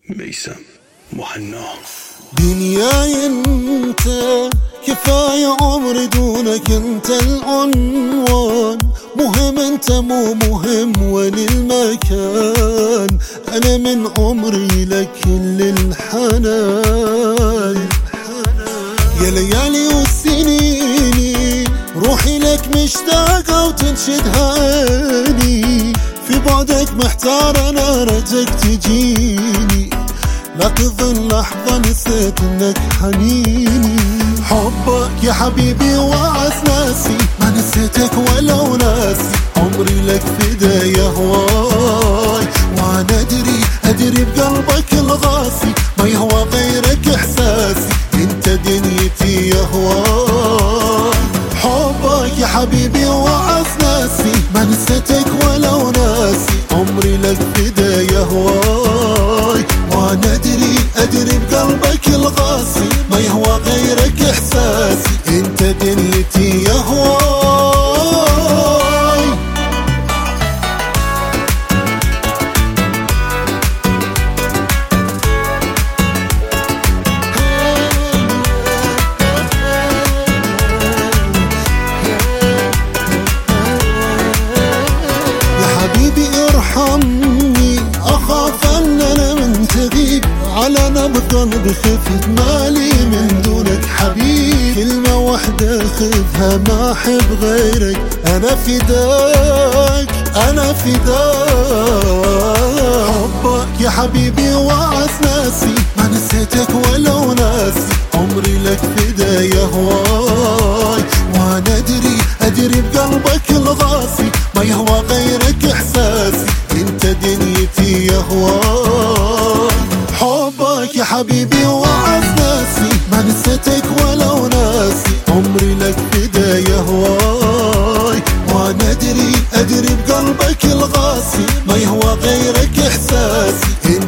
ميسم مهنا. دنياي انت كفاية عمري دونك انت العنوان، مهم انت مو مهم وين المكان، انا من عمري لك كل الحنان. يا ليالي وسنيني روحي لك مشتاقة وتنشد هاني، في بعدك محتار انا رجك تجيني، لا تظن لحظة نسيت انك حنيني. حبك يا حبيبي وعز ناسي، ما نسيتك ولو ناسي، عمري لك فدا يا هواي، وانا ادري بقلبك الغاسي، ما يهوى غيرك احساسي، انت دنيتي يا هواي. حبك يا حبيبي وعز ناسي، ما نسيتك ولو ناسي، عمري لك فدا يا هواي، وانا ادري بقلبك الغاسي، ما يهوى غيرك احساسي، انت دنيتي يا هواي. يا حبيبي ارحمني، اخاف ان انا من تغيب، على نبض قلبي خفت مالي من دونك حبيب، كلمة واحدة خذها ما احب غيرك، انا فداك انا فداك. حبك يا حبيبي وعز ناسي، ما نسيتك ولو ناسي، عمري لك فدا يا هواي، وانا ادري بقلبك الغاسي، ما يهوى غيرك احساسي، انت دنيتي يا هواي. حبك يا حبيبي وعز ناسي، ما نسيتك ولو ناسي، عمري لك فدا يا هواي، وانا ادري بقلبك الغاسي، ما يهوى غيرك احساسي.